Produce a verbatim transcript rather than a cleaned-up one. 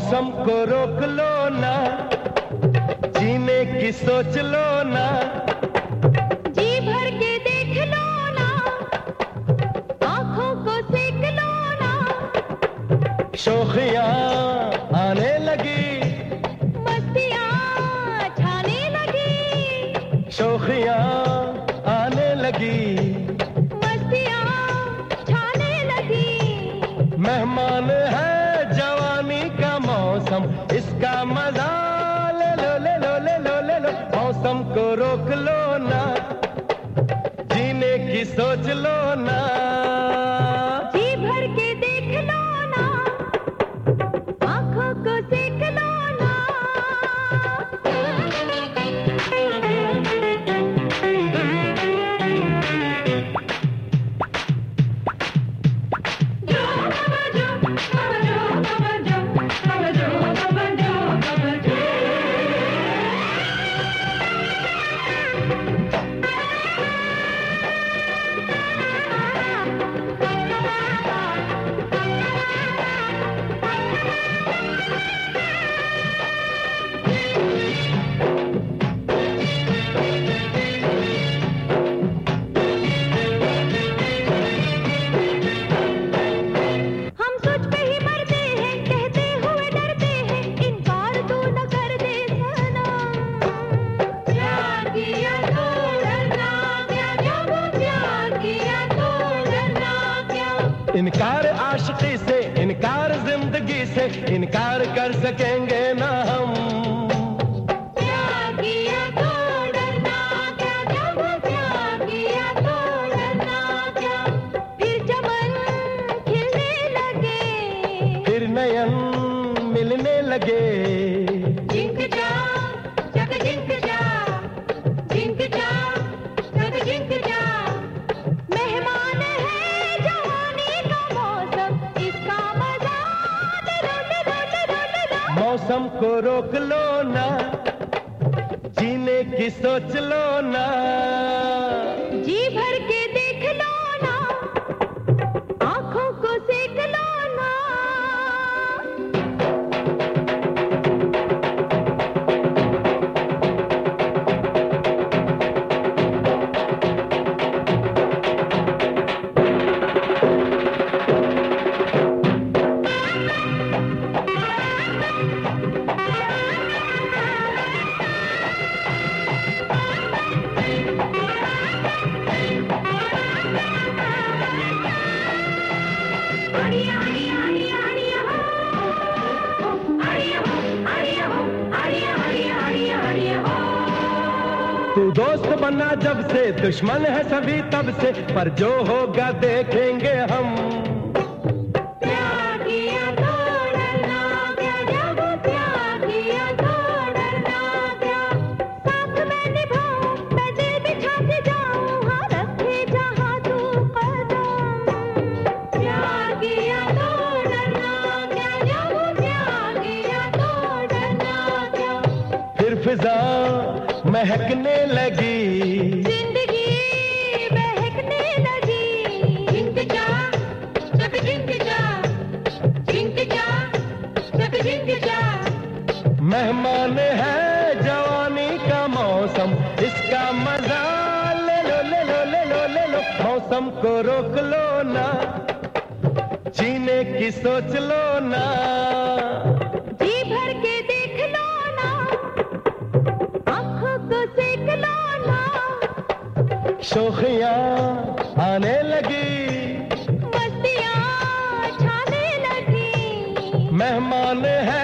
मौसम को रोक लो ना, जीने की सोच लो ना, जी भर के देख लो ना, आँखों को सेक लो ना, शोखियाँ आने लगी, मस्तियाँ छाने लगी, शोखियाँ आने लगी, मस्तियाँ छाने लगी। मेहमान है जवानी का मौसम, इसका मजा ले लो ले लो ले लो ले लो। मौसम को रोक लो ना, जीने की सोच लो ना, जी भर के देख लो ना, आँखों को सेक लो ना। हम सोच पे ही मरते हैं, कहते हुए डरते हैं, इनकार तू न कर दे सनम। प्यार किया तो डरना क्या, जब प्यार किया तो डरना क्या। इनकार आशिकी से, इनकार जिंदगी से, इनकार कर सकेंगे ना हम। प्यार किया तो डरना क्या, जब प्यार किया तो डरना क्या। फिर चमन खिलने लगे, फिर नयन मिलने लगे, जिंक जा जग जिंक जा, जिंक जा जग जिंक जा। मेहमान है जवानी का मौसम, इसका मजा ले लो ले लो ले लो ले लो। मौसम को रोक लो ना, जीने की सोच लो ना, जी भर के देख लो ना, आँखों को सेक लो ना। अड़िया अड़िया अड़िया अड़िया हो, अड़िया हो, अड़िया हो, अड़िया अड़िया अड़िया अड़िया हो। तू दोस्त बना जब से, दुश्मन है सभी तब से, पर जो होगा देखेंगे हम। प्यार किया तो डरना क्या, जब प्यार किया तो डरना क्या। साथ में निभाऊं, मैं दिल बिछा के जाऊं, हाँ रखे जहाँ तू कदम। प्यार किया तो डरना क्या, जब प्यार किया तो डरना क्या। फिर फिजा महकने लगी, जिंदगी बहकने लगी, जिंक जा जग जिंक जा, जिंक जा जग जिंक जा। मेहमान है जवानी का मौसम, इसका मजा ले लो ले लो ले लो ले लो। मौसम को रोक लो ना, जीने की सोच लो ना, जी भर के देख लो ना, आँखों को सेक लो ना। शोखियाँ आने लगी, मस्तियाँ छाने लगी, मेहमान है